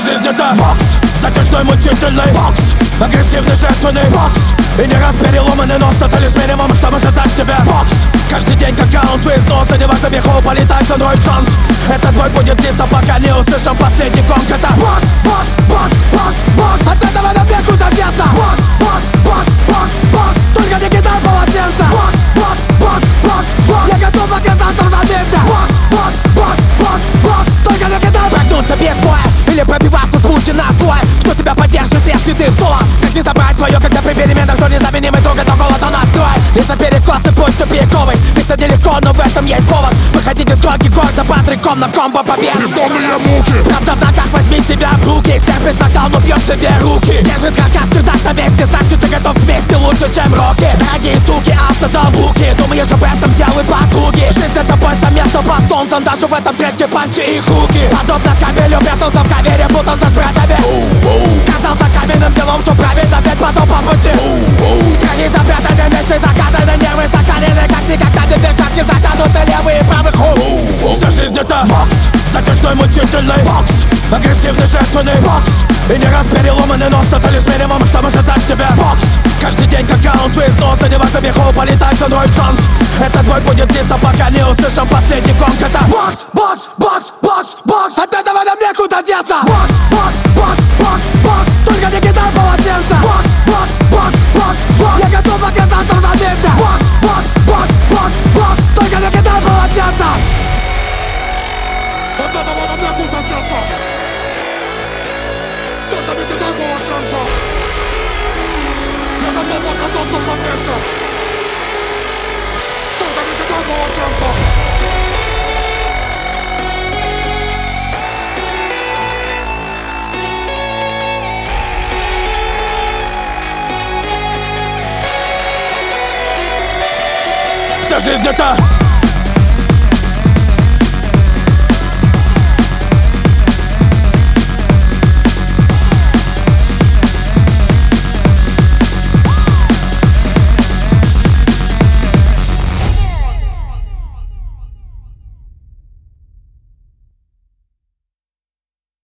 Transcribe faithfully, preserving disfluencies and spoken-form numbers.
жизнь это бокс, затяжной мучительный бокс, агрессивный жертвенный бокс. И не раз переломанный нос, это лишь минимум, что может дать тебе бокс. Каждый день как каунт, твист, но задевать обеху, полетать за мной шанс. Этот бой будет длиться, пока не услышим последний гонг. Это бокс, бокс, бокс, бокс, бокс. От этого нам некуда деться. Бокс, бокс, бокс, бокс, бокс. Только не кидай полотенца. Бокс, бокс, бокс, бокс, бокс. Я готов оказаться в замесе. Бокс, бокс, бокс, бокс, бокс. Только не кидай. Прогнуться без боя или пробиваться с пути на злое. Кто тебя поддержит, если ты в соло? Как не забрать свое, когда при переменах что незаменимый друг, это голода настрой. Лица перекосы, путь тупиковый. Биться нелегко, но в этом есть повод. Выходить из гонки гордо под реком на комбо побед. Безумные муки. Правда в ногах, возьми себя в руки. Стерпишь нокдаун, но бьешь себе руки. Держит каркас, чердак на месте, значит ты готов вместе лучше, чем роки. Дорогие суки, автодолбуки. Думаешь об этом, делай подруги. Жизнь это бой за место под солнцем. Даже в этом треке панчи и хуки. Подобно кабелю, прятался в кавере, путался с братьями. Казался каменным делом, что правильно, ведь потом по пути. Страхи запрятаны, мечты закатаны, нервы закалены. Как никогда не бежать, не затянуты левый и правый хук. Вся жизнь это бокс, затяжной мучительный бокс, агрессивный жертвенный бокс. И не раз переломанный нос, это лишь минимум, что может дать тебе бокс. Каждый день как каунт, твист, но задевать обеху, полетать за мной шанс. Этот бой будет длиться, пока не услышим последний гонг. Это бокс, бокс, бокс, бокс, бокс. От этого нам некуда деться. Бокс, бокс, бокс, бокс, бокс. Только не кидай полотенца. Бокс, бокс, бокс, бокс, бокс. Я готов оказаться в замесе. Бокс, бокс, бокс, бокс, бокс. Только не кидай полотенца. От этого нам некуда деться. Только не кидай полотенца. Я готов оказаться в замесе. Только не кидай полотенца. Вся жизнь это